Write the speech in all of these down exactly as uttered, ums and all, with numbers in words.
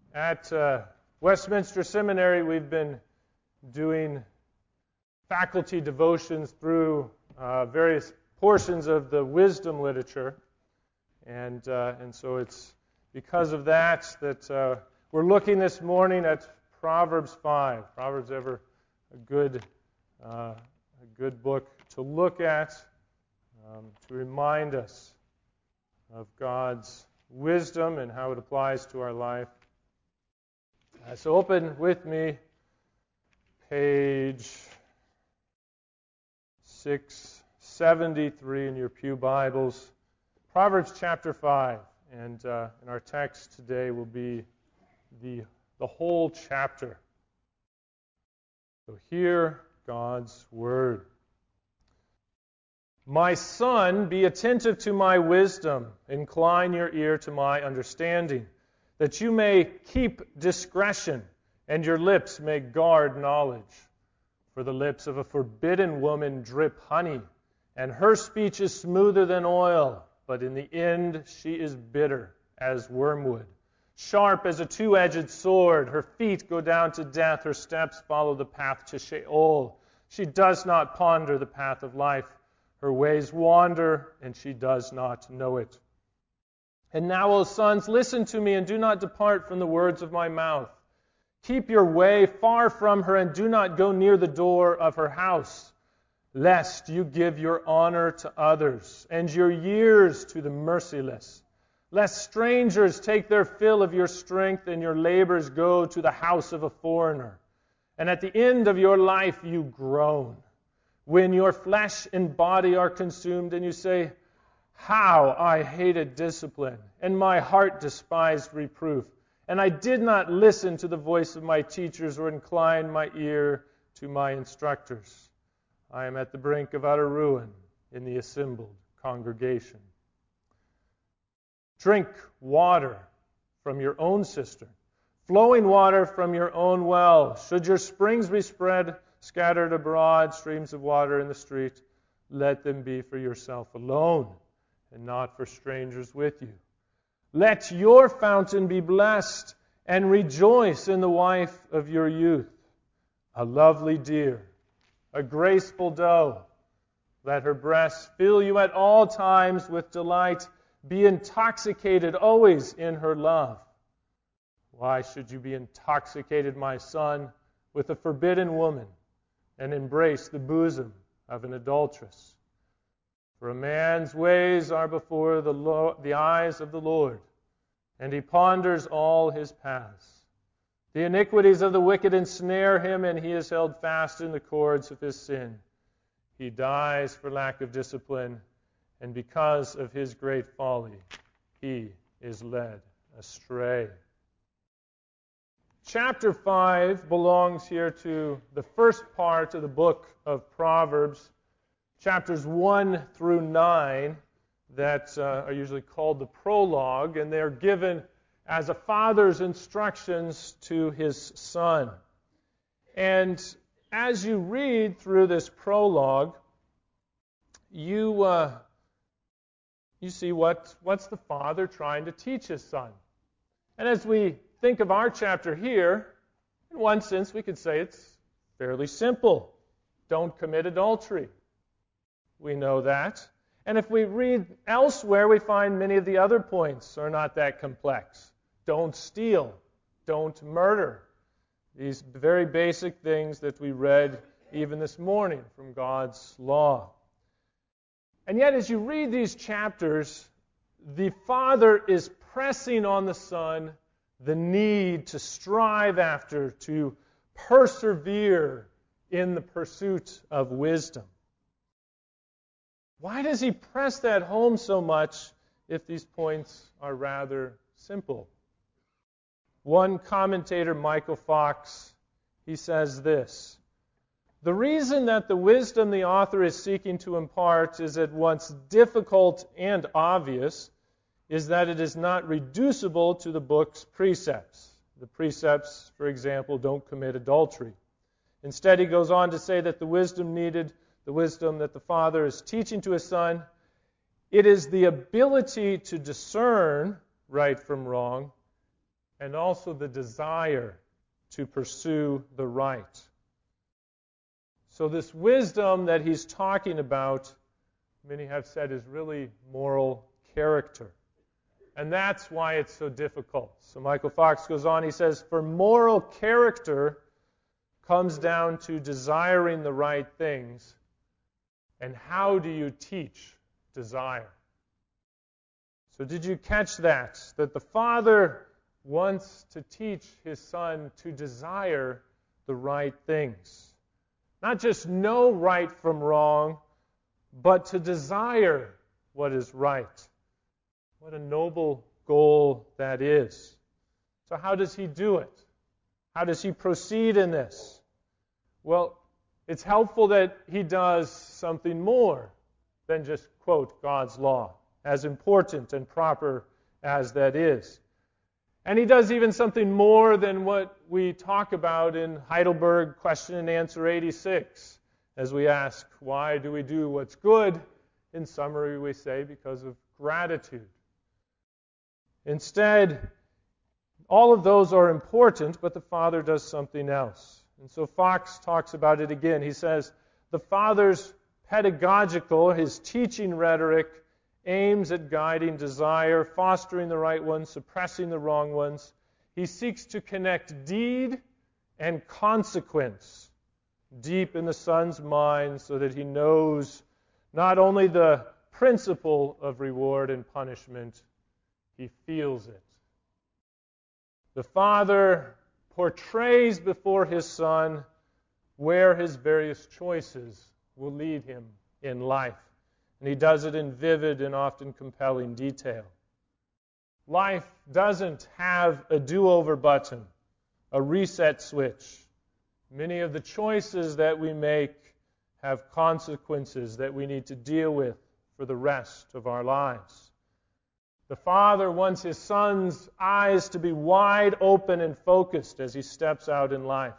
At uh, Westminster Seminary, we've been doing faculty devotions through uh, various portions of the wisdom literature, and uh, and so it's because of that that uh, we're looking this morning at Proverbs five. Proverbs ever a good uh, a good book to look at, um, to remind us of God's wisdom and how it applies to our life. Uh, so open with me page six seventy-three in your pew Bibles, Proverbs chapter five, and uh, and our text today will be the the whole chapter. So hear God's word. My son, be attentive to my wisdom, incline your ear to my understanding, that you may keep discretion, and your lips may guard knowledge. For the lips of a forbidden woman drip honey, and her speech is smoother than oil, but in the end she is bitter as wormwood. Sharp as a two-edged sword, her feet go down to death, her steps follow the path to Sheol. She does not ponder the path of life. Her ways wander, and she does not know it. And now, O sons, listen to me, and do not depart from the words of my mouth. Keep your way far from her, and do not go near the door of her house, lest you give your honor to others, and your years to the merciless. Lest strangers take their fill of your strength, and your labors go to the house of a foreigner. And at the end of your life you groan, when your flesh and body are consumed, and you say, how I hated discipline, and my heart despised reproof. And I did not listen to the voice of my teachers or incline my ear to my instructors. I am at the brink of utter ruin in the assembled congregation. Drink water from your own cistern, flowing water from your own well. Should your springs be spread, scattered abroad, streams of water in the street, let them be for yourself alone, and not for strangers with you. Let your fountain be blessed, and rejoice in the wife of your youth, a lovely deer, a graceful doe. Let her breasts fill you at all times with delight. Be intoxicated always in her love. Why should you be intoxicated, my son, with a forbidden woman, and embrace the bosom of an adulteress? For a man's ways are before the, Lo- the eyes of the Lord, and he ponders all his paths. The iniquities of the wicked ensnare him, and he is held fast in the cords of his sin. He dies for lack of discipline, and because of his great folly, he is led astray. Chapter five belongs here to the first part of the book of Proverbs, chapters one through nine, that uh, are usually called the prologue, and they're given as a father's instructions to his son. And as you read through this prologue, you uh, you see what what's the father trying to teach his son. And as we think of our chapter here, in one sense we could say it's fairly simple. Don't commit adultery. We know that. And if we read elsewhere, we find many of the other points are not that complex. Don't steal. Don't murder. These very basic things that we read even this morning from God's law. And yet, as you read these chapters, the father is pressing on the son the need to strive after, to persevere in the pursuit of wisdom. Why does he press that home so much if these points are rather simple? One commentator, Michael Fox, he says this: the reason that the wisdom the author is seeking to impart is at once difficult and obvious is that it is not reducible to the book's precepts. The precepts, for example, don't commit adultery. Instead, he goes on to say that the wisdom needed, the wisdom that the father is teaching to his son, it is the ability to discern right from wrong and also the desire to pursue the right. So this wisdom that he's talking about, many have said, is really moral character. And that's why it's so difficult. So Michael Fox goes on, he says, for moral character comes down to desiring the right things. And how do you teach desire? So did you catch that? That the Father wants to teach his Son to desire the right things. Not just know right from wrong, but to desire what is right. What a noble goal that is. So how does he do it? How does he proceed in this? Well, it's helpful that he does something more than just quote God's law, as important and proper as that is. And he does even something more than what we talk about in Heidelberg Question and Answer eighty-six, as we ask, why do we do what's good? In summary, we say, because of gratitude. Instead, all of those are important, but the Father does something else. And so Fox talks about it again. He says, the Father's pedagogical, his teaching rhetoric, aims at guiding desire, fostering the right ones, suppressing the wrong ones. He seeks to connect deed and consequence deep in the Son's mind so that he knows not only the principle of reward and punishment, he feels it. The Father portrays before his Son where his various choices will lead him in life. And he does it in vivid and often compelling detail. Life doesn't have a do-over button, a reset switch. Many of the choices that we make have consequences that we need to deal with for the rest of our lives. The Father wants his Son's eyes to be wide open and focused as he steps out in life.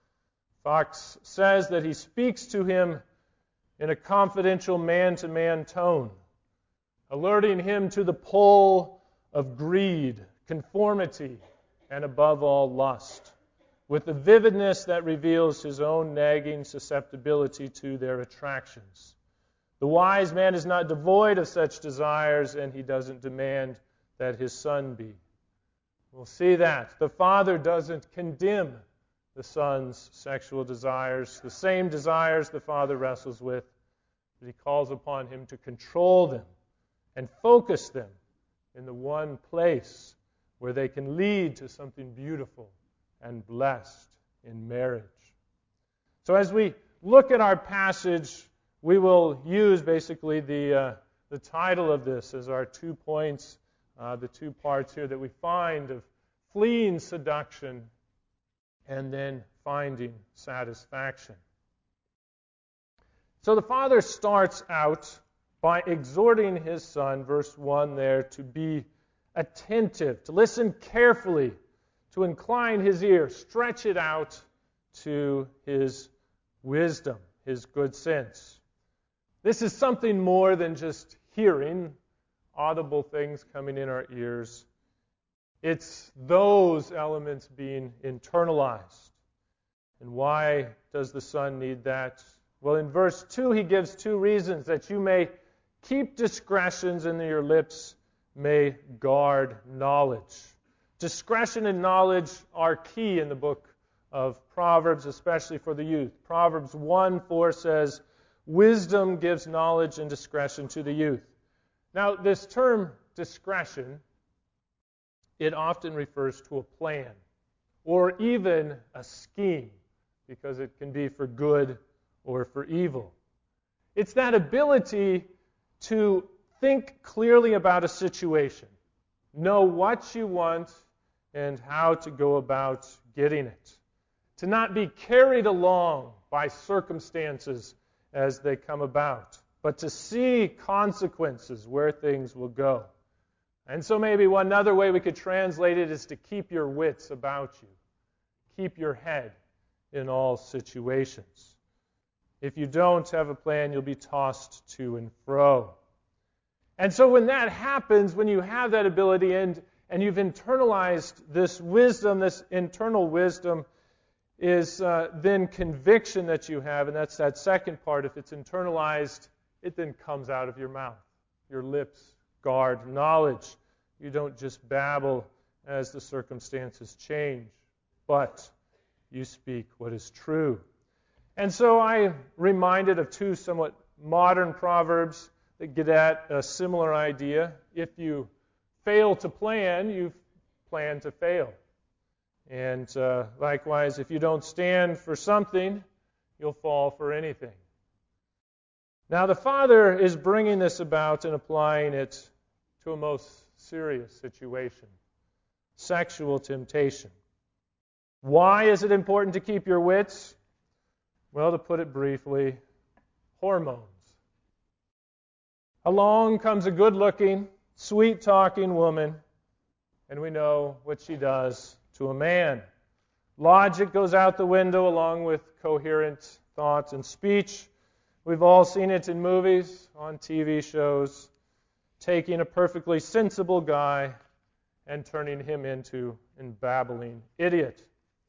Fox says that he speaks to him in a confidential man-to-man tone, alerting him to the pull of greed, conformity, and above all, lust, with the vividness that reveals his own nagging susceptibility to their attractions. The wise man is not devoid of such desires, and he doesn't demand that his son be. We'll see that. The Father doesn't condemn the Son's sexual desires, the same desires the Father wrestles with, but he calls upon him to control them and focus them in the one place where they can lead to something beautiful and blessed in marriage. So as we look at our passage, we will use basically the, uh, the title of this as our two points, uh, the two parts here that we find of fleeing seduction and then finding satisfaction. So the Father starts out by exhorting his Son, verse one there, to be attentive, to listen carefully, to incline his ear, stretch it out to his wisdom, his good sense. This is something more than just hearing audible things coming in our ears. It's those elements being internalized. And why does the Son need that? Well, in verse two, he gives two reasons: that you may keep discretions and your lips may guard knowledge. Discretion and knowledge are key in the book of Proverbs, especially for the youth. Proverbs one four says, wisdom gives knowledge and discretion to the youth. Now, this term discretion, it often refers to a plan or even a scheme, because it can be for good or for evil. It's that ability to think clearly about a situation, know what you want and how to go about getting it, to not be carried along by circumstances as they come about, but to see consequences where things will go. And so maybe one other way we could translate it is to keep your wits about you. Keep your head in all situations. If you don't have a plan, you'll be tossed to and fro. And so when that happens, when you have that ability, and, and you've internalized this wisdom, this internal wisdom is uh, then conviction that you have, and that's that second part. If it's internalized, it then comes out of your mouth. Your lips guard knowledge. You don't just babble as the circumstances change, but you speak what is true. And so I'm reminded of two somewhat modern proverbs that get at a similar idea. If you fail to plan, you plan to fail. And uh, likewise, if you don't stand for something, you'll fall for anything. Now, the Father is bringing this about and applying it to a most serious situation, sexual temptation. Why is it important to keep your wits? Well, to put it briefly, hormones. Along comes a good-looking, sweet-talking woman, and we know what she does to a man. Logic goes out the window along with coherent thought and speech. We've all seen it in movies, on T V shows, taking a perfectly sensible guy and turning him into a babbling idiot.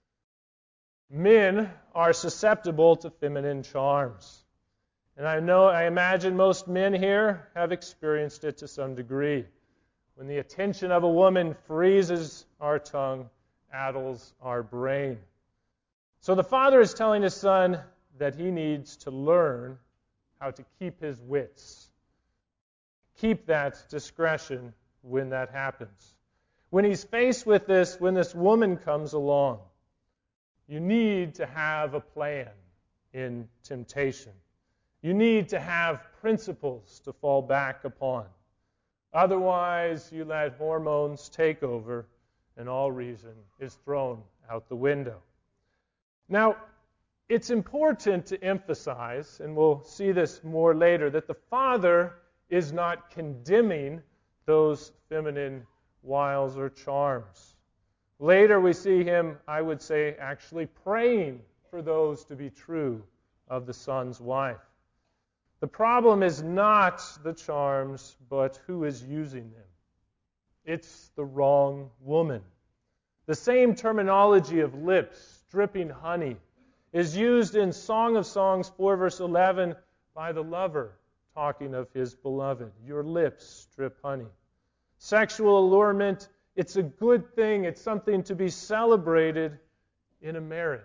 Men are susceptible to feminine charms. And I know, I imagine most men here have experienced it to some degree. When the attention of a woman freezes our tongue, addles our brain. So the Father is telling his Son that he needs to learn how to keep his wits. Keep that discretion when that happens. When he's faced with this, when this woman comes along, you need to have a plan in temptation. You need to have principles to fall back upon. Otherwise, you let hormones take over, and all reason is thrown out the window. Now, it's important to emphasize, and we'll see this more later, that the Father is not condemning those feminine wiles or charms. Later we see him, I would say, actually praying for those to be true of the Son's wife. The problem is not the charms, but who is using them. It's the wrong woman. The same terminology of lips dripping honey is used in Song of Songs four, verse eleven, by the lover talking of his beloved. Your lips drip honey. Sexual allurement, it's a good thing. It's something to be celebrated in a marriage.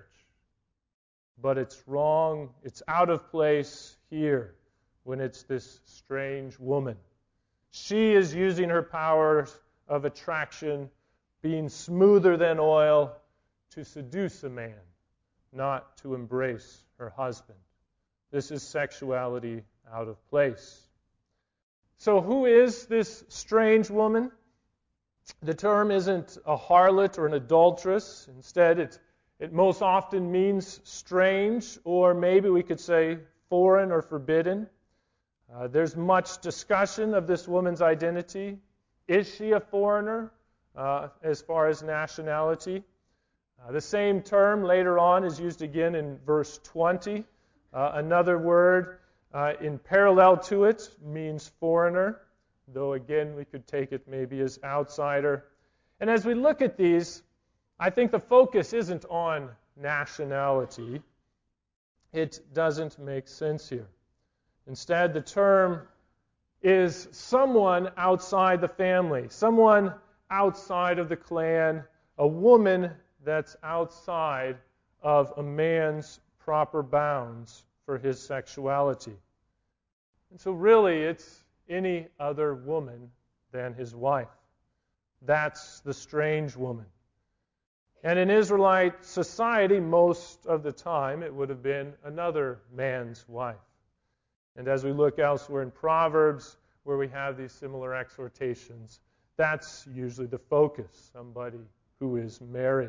But it's wrong. It's out of place here when it's this strange woman. She is using her powers of attraction, being smoother than oil, to seduce a man, not to embrace her husband. This is sexuality out of place. So who is this strange woman? The term isn't a harlot or an adulteress. Instead, it, it most often means strange, or maybe we could say foreign or forbidden. Uh, there's much discussion of this woman's identity. Is she a foreigner uh, as far as nationality? Uh, the same term later on is used again in verse twenty. Uh, another word uh, in parallel to it means foreigner, though again we could take it maybe as outsider. And as we look at these, I think the focus isn't on nationality. It doesn't make sense here. Instead, the term is someone outside the family, someone outside of the clan, a woman that's outside of a man's proper bounds for his sexuality. And so really, it's any other woman than his wife. That's the strange woman. And in Israelite society, most of the time, it would have been another man's wife. And as we look elsewhere in Proverbs, where we have these similar exhortations, that's usually the focus, somebody who is married.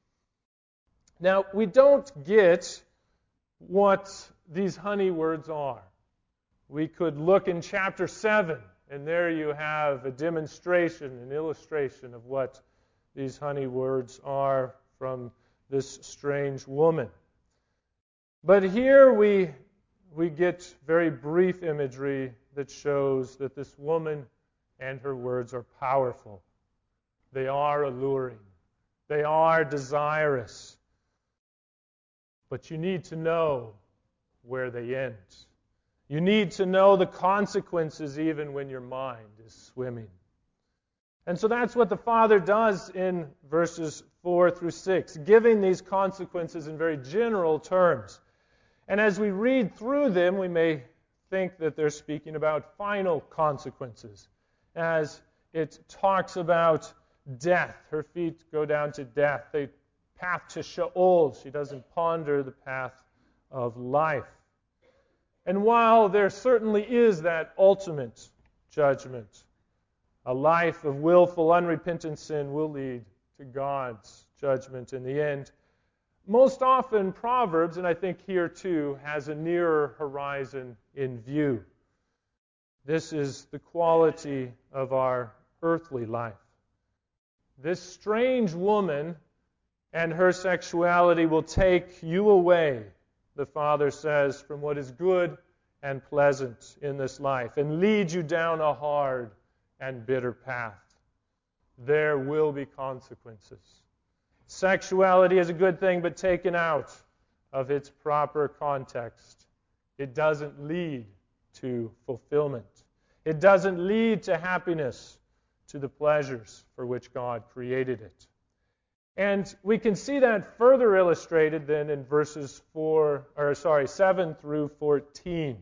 Now, we don't get what these honey words are. We could look in chapter seven, and there you have a demonstration, an illustration of what these honey words are from this strange woman. But here we we get very brief imagery that shows that this woman and her words are powerful. They are alluring. They are desirous. But you need to know where they end. You need to know the consequences even when your mind is swimming. And so that's what the Father does in verses four through six, giving these consequences in very general terms. And as we read through them, we may think that they're speaking about final consequences, as it talks about death. Her feet go down to death. They path to Sheol. She doesn't ponder the path of life. And while there certainly is that ultimate judgment, a life of willful, unrepentant sin will lead to God's judgment in the end. Most often, Proverbs, and I think here too, has a nearer horizon in view. This is the quality of our earthly life. This strange woman and her sexuality will take you away, the Father says, from what is good and pleasant in this life and lead you down a hard and bitter path. There will be consequences. Sexuality is a good thing, but taken out of its proper context, it doesn't lead to fulfillment. It doesn't lead to happiness, to the pleasures for which God created it. And we can see that further illustrated then in verses four, or sorry, seven through fourteen.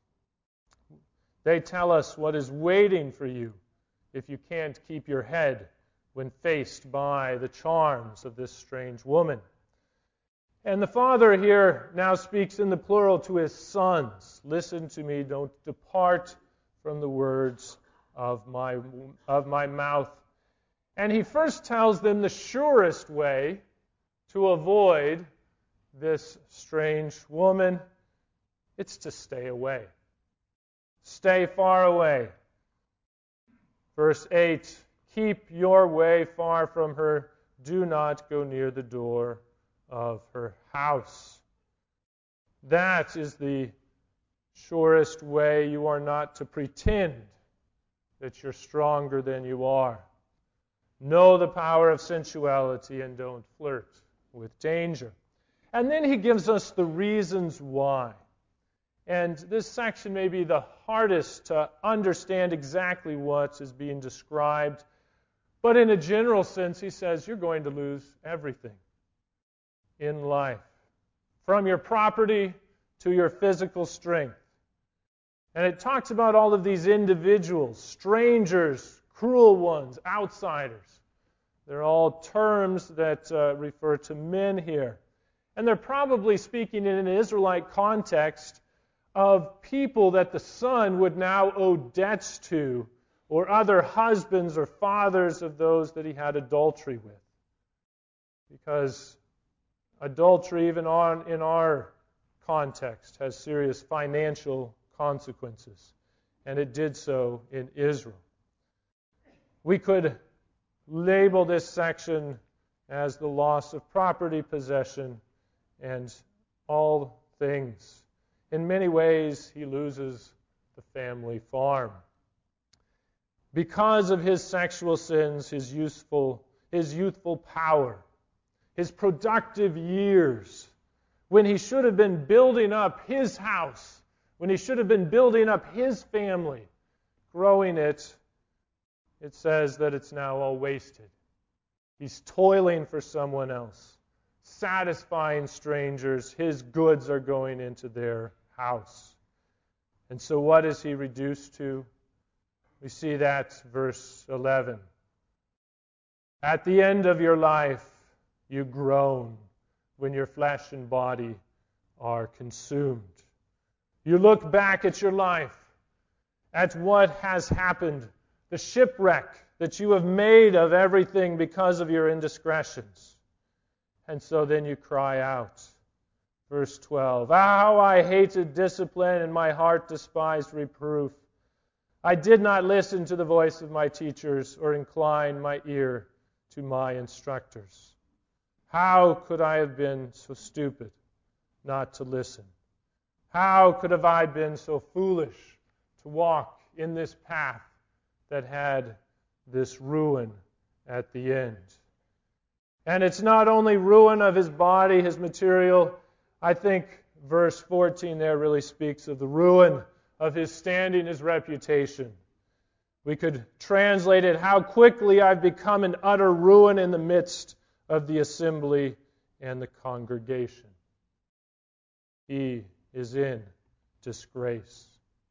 They tell us what is waiting for you if you can't keep your head when faced by the charms of this strange woman. And the Father here now speaks in the plural to his sons. Listen to me, don't depart from the words of my, of my mouth. And he first tells them the surest way to avoid this strange woman. It's to stay away. Stay far away. Verse eight, keep your way far from her. Do not go near the door of her house. That is the surest way. You are not to pretend that you're stronger than you are. Know the power of sensuality and don't flirt with danger. And then he gives us the reasons why. And this section may be the hardest to understand exactly what is being described. But in a general sense, he says you're going to lose everything in life, from your property to your physical strength. And it talks about all of these individuals, strangers, cruel ones, outsiders. They're all terms that uh, refer to men here. And they're probably speaking in an Israelite context of people that the son would now owe debts to, or other husbands or fathers of those that he had adultery with. Because adultery, even on, in our context, has serious financial consequences. And it did so in Israel. We could label this section as the loss of property, possession, and all things. In many ways, he loses the family farm. Because of his sexual sins, his youthful, his youthful power, his productive years, when he should have been building up his house, when he should have been building up his family, growing it, it says that it's now all wasted. He's toiling for someone else, satisfying strangers. His goods are going into their house. And so what is he reduced to? We see that verse eleven. At the end of your life, you groan when your flesh and body are consumed. You look back at your life, at what has happened, the shipwreck that you have made of everything because of your indiscretions. And so then you cry out. Verse twelve, ah, how I hated discipline and my heart despised reproof. I did not listen to the voice of my teachers or incline my ear to my instructors. How could I have been so stupid not to listen? How could have I been so foolish to walk in this path that had this ruin at the end. And it's not only ruin of his body, his material. I think verse fourteen there really speaks of the ruin of his standing, his reputation. We could translate it, how quickly I've become an utter ruin in the midst of the assembly and the congregation. He is in disgrace.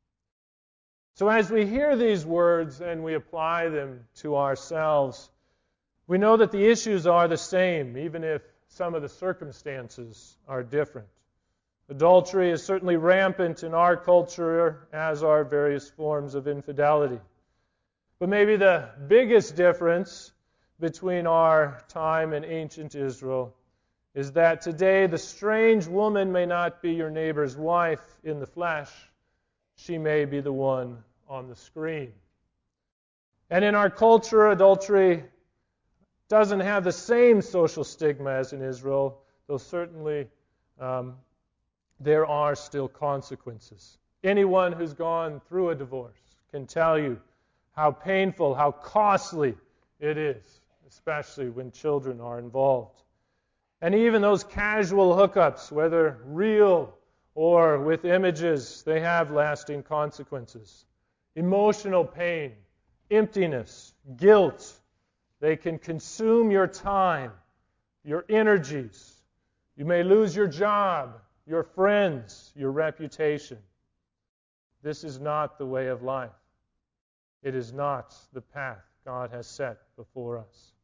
So as we hear these words and we apply them to ourselves, we know that the issues are the same, even if some of the circumstances are different. Adultery is certainly rampant in our culture, as are various forms of infidelity. But maybe the biggest difference between our time and ancient Israel is that today the strange woman may not be your neighbor's wife in the flesh. She may be the one on the screen. And in our culture, adultery doesn't have the same social stigma as in Israel, though certainly um, there are still consequences. Anyone who's gone through a divorce can tell you how painful, how costly it is, especially when children are involved. And even those casual hookups, whether real or with images, they have lasting consequences. Emotional pain, emptiness, guilt, they can consume your time, your energies. You may lose your job, your friends, your reputation. This is not the way of life. It is not the path God has set before us.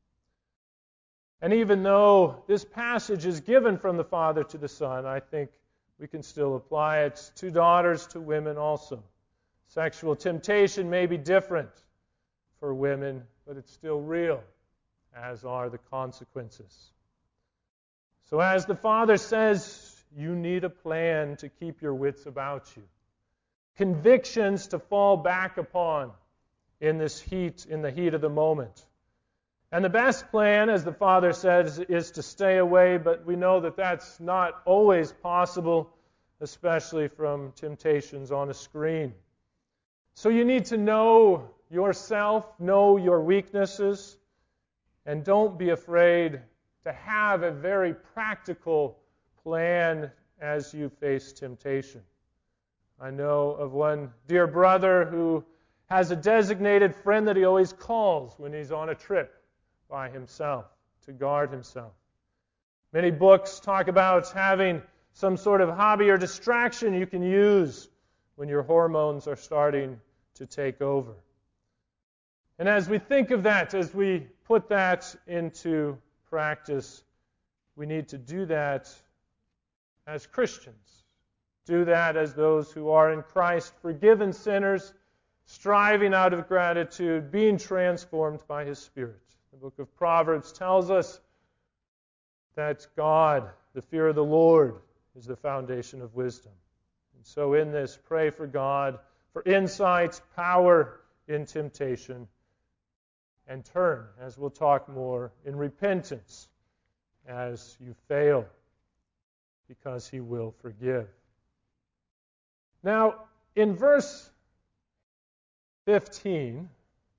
And even though this passage is given from the Father to the Son, I think we can still apply it to daughters, to women also. Sexual temptation may be different for women, but it's still real, as are the consequences. So as the Father says, you need a plan to keep your wits about you. Convictions to fall back upon in this heat, in the heat of the moment. And the best plan, as the Father says, is to stay away, but we know that that's not always possible, especially from temptations on a screen. So you need to know yourself, know your weaknesses, and don't be afraid to have a very practical plan as you face temptation. I know of one dear brother who has a designated friend that he always calls when he's on a trip by himself to guard himself. Many books talk about having some sort of hobby or distraction you can use when your hormones are starting to take over. And as we think of that, as we put that into practice, we need to do that as Christians. Do that as those who are in Christ, forgiven sinners, striving out of gratitude, being transformed by His Spirit. The book of Proverbs tells us that God, the fear of the Lord, is the foundation of wisdom. And so in this, pray for God, for insight, power in temptation, and turn, as we'll talk more, in repentance as you fail, because He will forgive. Now, in verse fifteen,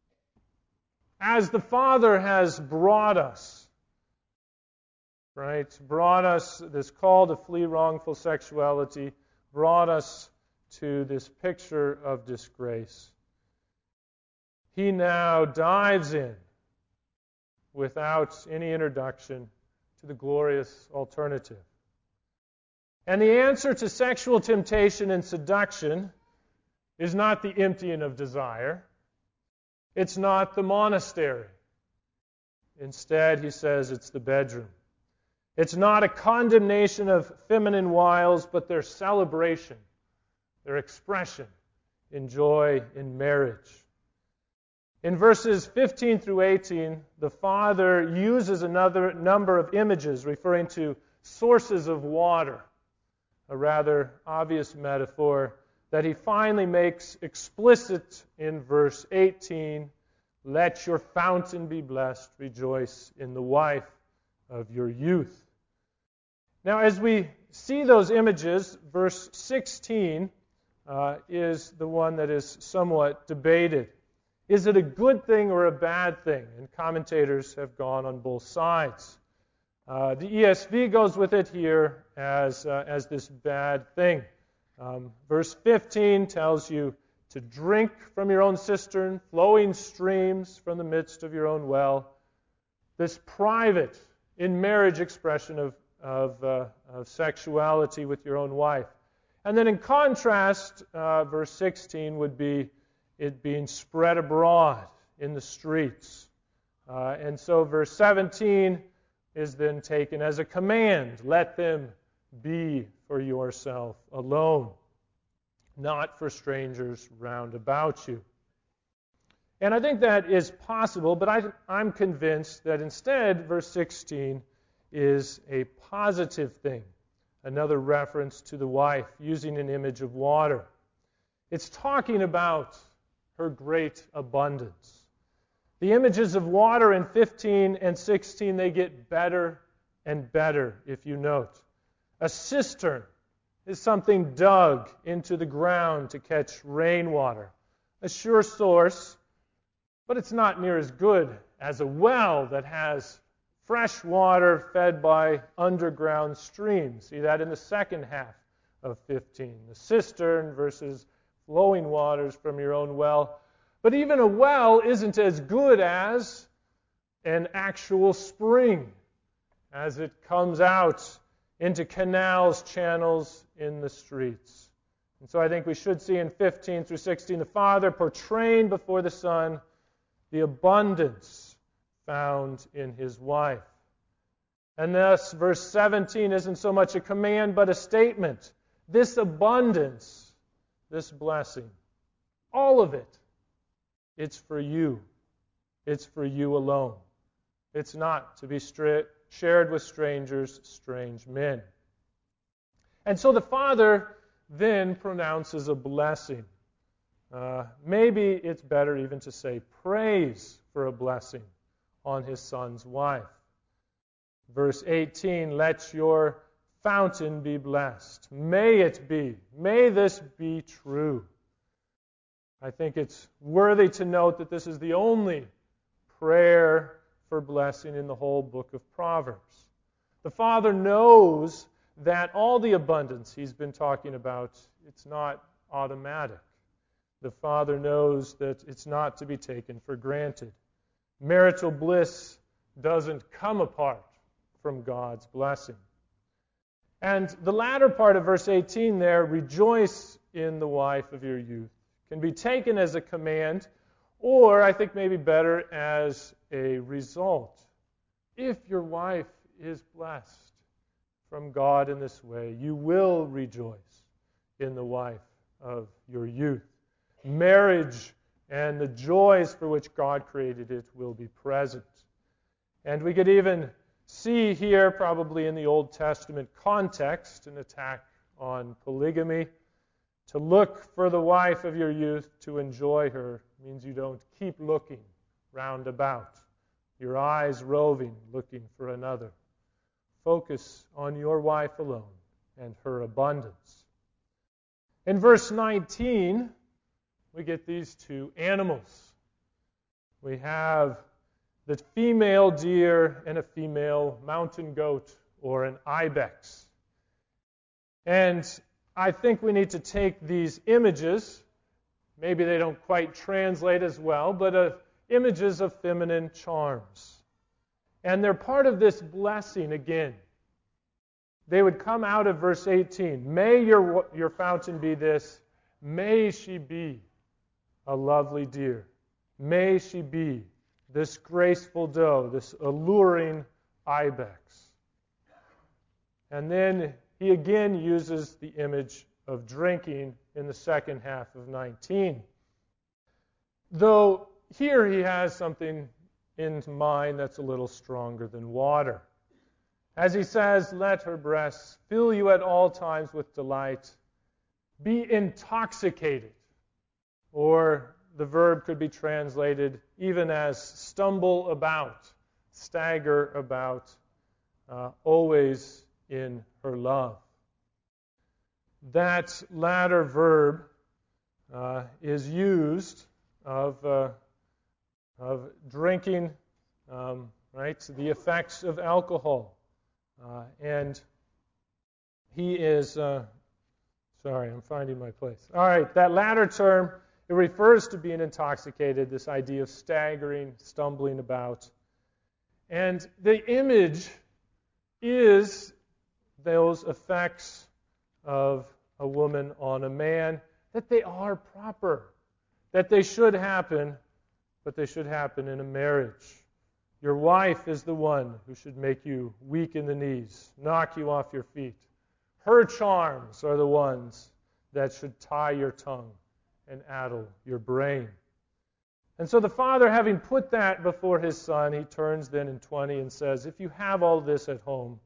as the Father has brought us, right, brought us this call to flee wrongful sexuality, brought us to this picture of disgrace, He now dives in without any introduction to the glorious alternative. And the answer to sexual temptation and seduction is not the emptying of desire. It's not the monastery. Instead, he says it's the bedroom. It's not a condemnation of feminine wiles, but their celebration, their expression in joy in marriage. In verses fifteen through eighteen, the Father uses another number of images referring to sources of water, a rather obvious metaphor that he finally makes explicit in verse eighteen. Let your fountain be blessed, rejoice in the wife of your youth. Now, as we see those images, verse sixteen uh, is the one that is somewhat debated. Is it a good thing or a bad thing? And commentators have gone on both sides. Uh, the E S V goes with it here as, uh, as this bad thing. Um, verse fifteen tells you to drink from your own cistern, flowing streams from the midst of your own well. This private, in marriage expression of, of, uh, of sexuality with your own wife. And then in contrast, uh, verse sixteen would be it being spread abroad in the streets. Uh, and so verse seventeen is then taken as a command. Let them be for yourself alone, not for strangers round about you. And I think that is possible, but I, I'm convinced that instead, verse sixteen is a positive thing. Another reference to the wife using an image of water. It's talking about her great abundance. The images of water in fifteen and sixteen, they get better and better, if you note. A cistern is something dug into the ground to catch rainwater. A sure source, but it's not near as good as a well that has fresh water fed by underground streams. See that in the second half of fifteen. The cistern versus flowing waters from your own well. But even a well isn't as good as an actual spring as it comes out into canals, channels in the streets. And so I think we should see in fifteen through sixteen the Father portraying before the Son the abundance found in His wife. And thus, verse seventeen isn't so much a command but a statement. This abundance, this blessing, all of it, it's for you. It's for you alone. It's not to be stra- shared with strangers, strange men. And so the Father then pronounces a blessing. Uh, maybe it's better even to say praise for a blessing on His Son's wife. Verse eighteen, let your fountain be blessed. May it be. May this be true. I think it's worthy to note that this is the only prayer for blessing in the whole book of Proverbs. The Father knows that all the abundance He's been talking about, it's not automatic. The Father knows that it's not to be taken for granted. Marital bliss doesn't come apart from God's blessing. And the latter part of verse eighteen there, rejoice in the wife of your youth, can be taken as a command, or I think maybe better as a result. If your wife is blessed from God in this way, you will rejoice in the wife of your youth. Marriage and the joys for which God created it will be present. And we could even see here, probably in the Old Testament context, an attack on polygamy. To look for the wife of your youth, to enjoy her, means you don't keep looking round about, your eyes roving, looking for another. Focus on your wife alone and her abundance. In verse nineteen, we get these two animals. We have the female deer and a female mountain goat, or an ibex. And I think we need to take these images, maybe they don't quite translate as well, but uh, images of feminine charms. And they're part of this blessing again. They would come out of verse eighteen. May your, your fountain be this. May she be a lovely deer. May she be this graceful doe, this alluring ibex. And then he again uses the image of drinking in the second half of nineteen. Though here he has something in mind that's a little stronger than water. As he says, let her breasts fill you at all times with delight. Be intoxicated. Or the verb could be translated even as stumble about, stagger about, uh, always in her love. That latter verb uh, is used of uh, of drinking, um, right, the effects of alcohol. Uh, and he is, uh, sorry, I'm finding my place. All right, that latter term, it refers to being intoxicated, this idea of staggering, stumbling about. And the image is those effects of a woman on a man, that they are proper, that they should happen, but they should happen in a marriage. Your wife is the one who should make you weak in the knees, knock you off your feet. Her charms are the ones that should tie your tongue and addle your brain. And so the father, having put that before his son, he turns then in twenty and says, if you have all this at home,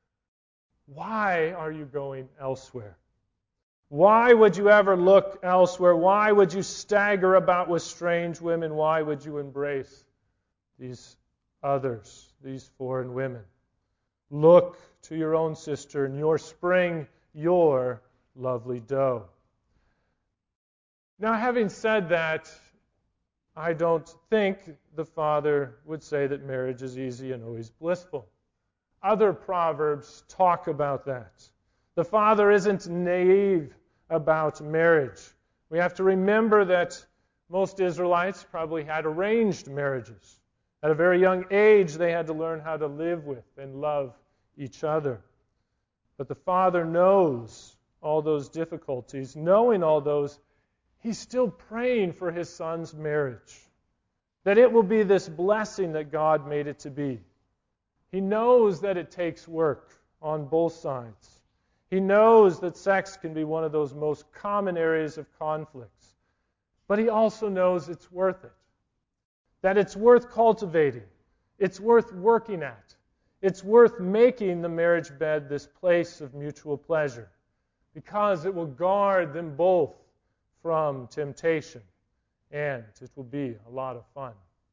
why are you going elsewhere? Why would you ever look elsewhere? Why would you stagger about with strange women? Why would you embrace these others, these foreign women? Look to your own sister, and your spring, your lovely doe. Now, having said that, I don't think the father would say that marriage is easy and always blissful. Other proverbs talk about that. The father isn't naive about marriage. We have to remember that most Israelites probably had arranged marriages. At a very young age, they had to learn how to live with and love each other. But the father knows all those difficulties. Knowing all those, he's still praying for his son's marriage, that it will be this blessing that God made it to be. He knows that it takes work on both sides. He knows that sex can be one of those most common areas of conflicts. But he also knows it's worth it. That it's worth cultivating. It's worth working at. It's worth making the marriage bed this place of mutual pleasure, because it will guard them both from temptation, and it will be a lot of fun.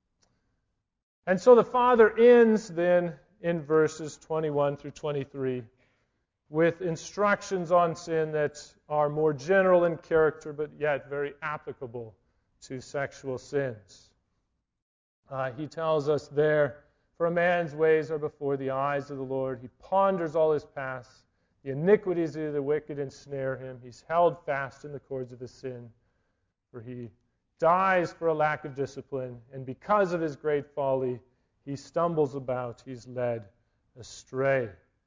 And so the father ends then in verses twenty-one through twenty-three with instructions on sin that are more general in character, but yet very applicable to sexual sins. Uh, he tells us there, for a man's ways are before the eyes of the Lord. He ponders all his paths. The iniquities of the wicked ensnare him. He's held fast in the cords of his sin. For he dies for a lack of discipline, and because of his great folly, he stumbles about. He's led astray.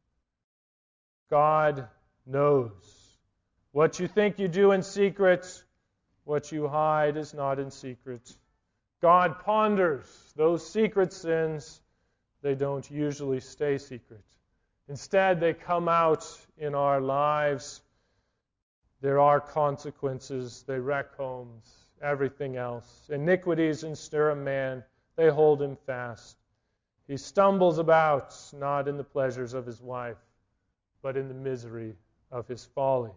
God knows. What you think you do in secret, what you hide is not in secret. God ponders those secret sins. They don't usually stay secret. Instead, they come out in our lives. There are consequences. They wreck homes, everything else. Iniquities ensnare a man. They hold him fast. He stumbles about, not in the pleasures of his wife, but in the misery of his folly.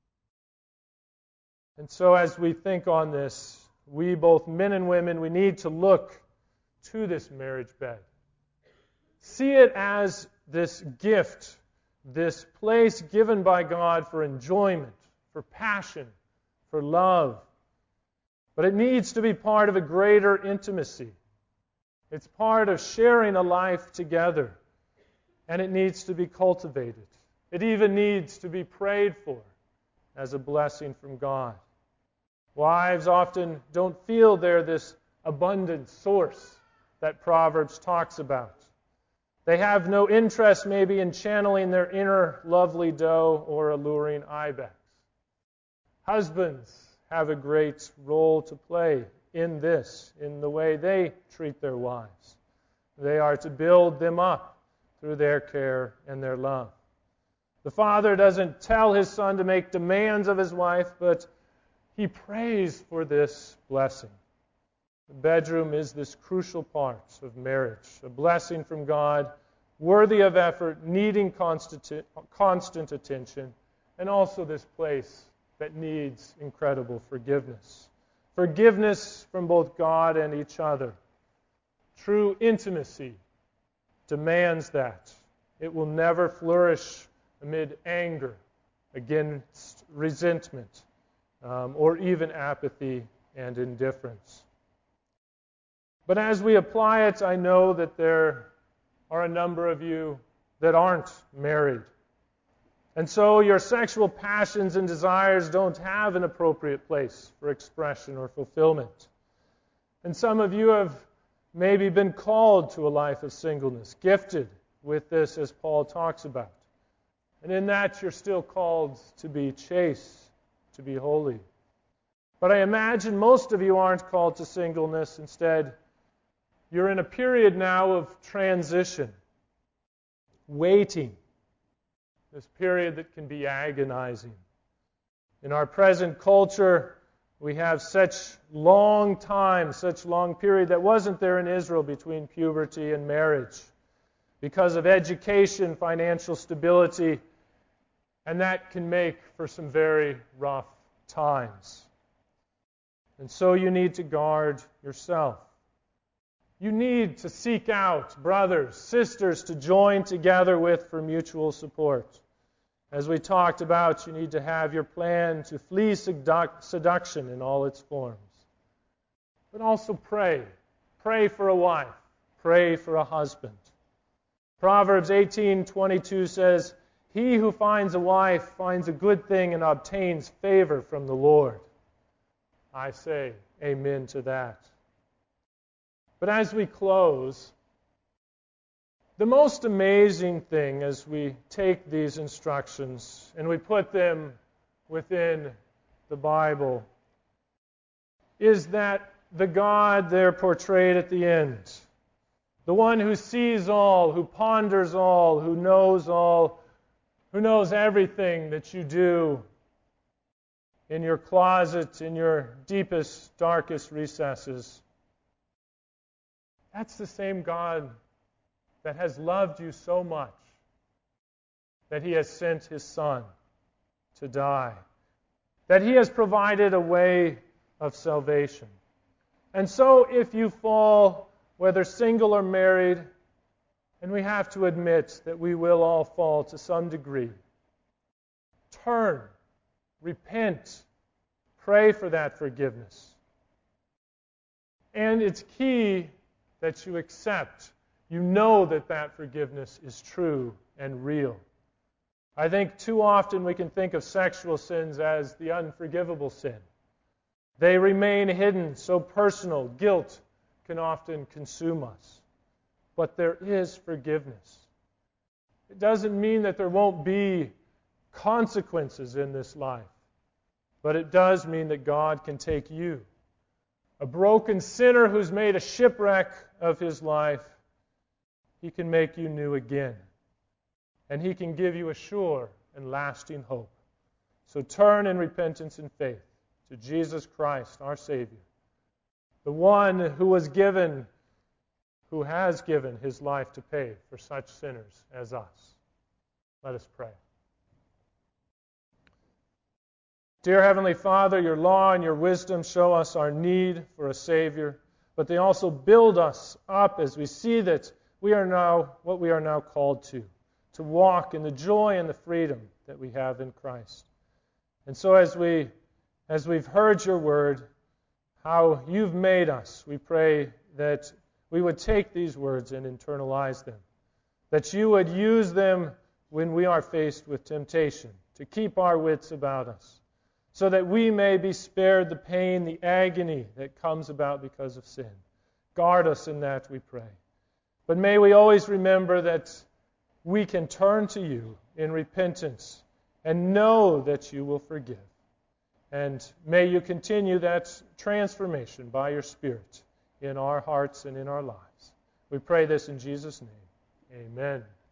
And so as we think on this, we, both men and women, we need to look to this marriage bed. See it as this gift, this place given by God for enjoyment, for passion, for love. But it needs to be part of a greater intimacy. It's part of sharing a life together. And it needs to be cultivated. It even needs to be prayed for as a blessing from God. Wives often don't feel they're this abundant source that Proverbs talks about. They have no interest maybe in channeling their inner lovely doe or alluring ibex. Husbands have a great role to play in this, in the way they treat their wives. They are to build them up through their care and their love. The father doesn't tell his son to make demands of his wife, but he prays for this blessing. The bedroom is this crucial part of marriage, a blessing from God, worthy of effort, needing constant, constant attention, and also this place that needs incredible forgiveness. Forgiveness from both God and each other. True intimacy demands that. It will never flourish amid anger, against resentment, um, or even apathy and indifference. But as we apply it, I know that there are a number of you that aren't married. And so your sexual passions and desires don't have an appropriate place for expression or fulfillment. And some of you have maybe been called to a life of singleness, gifted with this as Paul talks about. And in that you're still called to be chaste, to be holy. But I imagine most of you aren't called to singleness. Instead, you're in a period now of transition, waiting. This period that can be agonizing. In our present culture, we have such long time, such long period that wasn't there in Israel between puberty and marriage because of education, financial stability, and that can make for some very rough times. And so you need to guard yourself. You need to seek out brothers, sisters to join together with for mutual support. As we talked about, you need to have your plan to flee seduc- seduction in all its forms. But also pray. Pray for a wife. Pray for a husband. Proverbs eighteen twenty-two says, "He who finds a wife finds a good thing and obtains favor from the Lord." I say amen to that. But as we close, the most amazing thing as we take these instructions and we put them within the Bible is that the God there portrayed at the end, the one who sees all, who ponders all, who knows all, who knows everything that you do in your closet, in your deepest, darkest recesses, that's the same God that has loved you so much that He has sent His Son to die, that He has provided a way of salvation. And so if you fall, whether single or married, and we have to admit that we will all fall to some degree, turn, repent, pray for that forgiveness. And it's key that you accept. You know that that forgiveness is true and real. I think too often we can think of sexual sins as the unforgivable sin. They remain hidden, so personal. Guilt can often consume us. But there is forgiveness. It doesn't mean that there won't be consequences in this life. But it does mean that God can take you, a broken sinner who's made a shipwreck of his life, He can make you new again. And He can give you a sure and lasting hope. So turn in repentance and faith to Jesus Christ, our Savior, the one who was given, who has given His life to pay for such sinners as us. Let us pray. Dear Heavenly Father, Your law and Your wisdom show us our need for a Savior, but they also build us up as we see that we are now what we are now called to, to walk in the joy and the freedom that we have in Christ. And so as we as we've heard Your word, how You've made us, we pray that we would take these words and internalize them, that You would use them when we are faced with temptation, to keep our wits about us, so that we may be spared the pain, the agony that comes about because of sin. Guard us in that, we pray. But may we always remember that we can turn to You in repentance and know that You will forgive. And may You continue that transformation by Your Spirit in our hearts and in our lives. We pray this in Jesus' name. Amen.